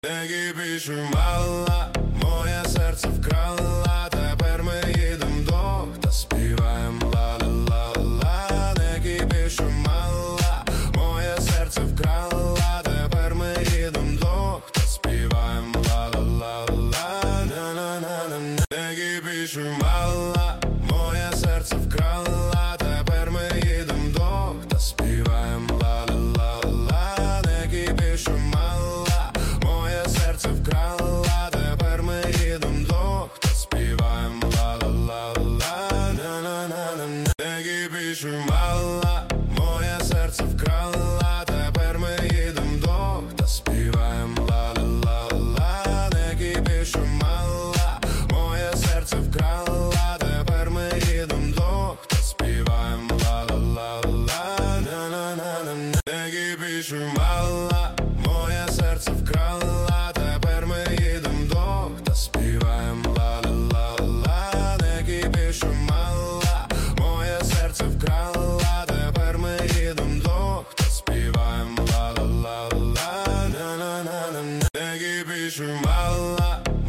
Не кипіш, мала, моє серце вкрала. Тепер ми їдем вдвох та співаєм ла-ла-ла-ла. Не кипіш, мала, моє серце вкрала. Тепер ми їдем вдвох та співаєм ла-ла-ла-ла. Не кипіш, мала, моє серце вкрала. Тепер ми їдем вдвох та співаєм ла-ла-ла-ла. Не кипіш, мала, моє серце вкрала. Тепер ми їдем вдвох та співаєм ла-ла-ла-ла. Не кипіш, мала, моє серце вкрала. Тепер ми їдем вдвох та співаєм ла-ла-ла-ла. Не кипіш, мала, моє серце вкрала. Тепер ми їдем вдвох та співаєм ла-ла-ла-ла. Не кипіш, мала, моє серце вкрала. Тепер ми їдем вдвох та співаєм ла-ла-ла-ла. Не кипіш, мала, моє серце вкрала. Тепер ми їдем вдвох та співаєм ла-ла-ла-ла. Не кипіш, мала.